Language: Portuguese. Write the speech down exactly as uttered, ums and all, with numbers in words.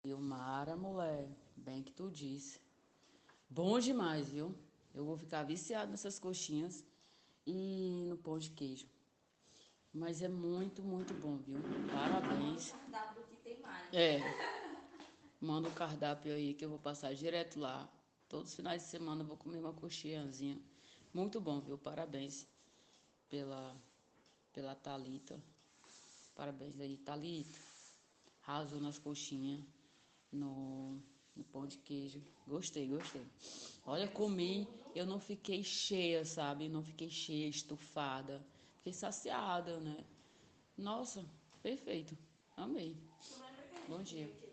Ilmara, mulher, bem que tu disse. Bom demais, viu? Eu vou ficar viciado nessas coxinhas e no pão de queijo. Mas é muito, muito bom, viu? Parabéns. Cardápio que tem mais. É, manda o cardápio aí que eu vou passar direto lá. Todos os finais de semana eu vou comer uma coxinhazinha. Muito bom, viu? Parabéns pela, pela Thalita. Parabéns aí, Thalita. Arrasou nas coxinhas, no, no pão de queijo. Gostei, gostei. Olha, comi, eu não fiquei cheia, sabe? Não fiquei cheia, estufada. Fiquei saciada, né? Nossa, perfeito. Amei. Bom dia.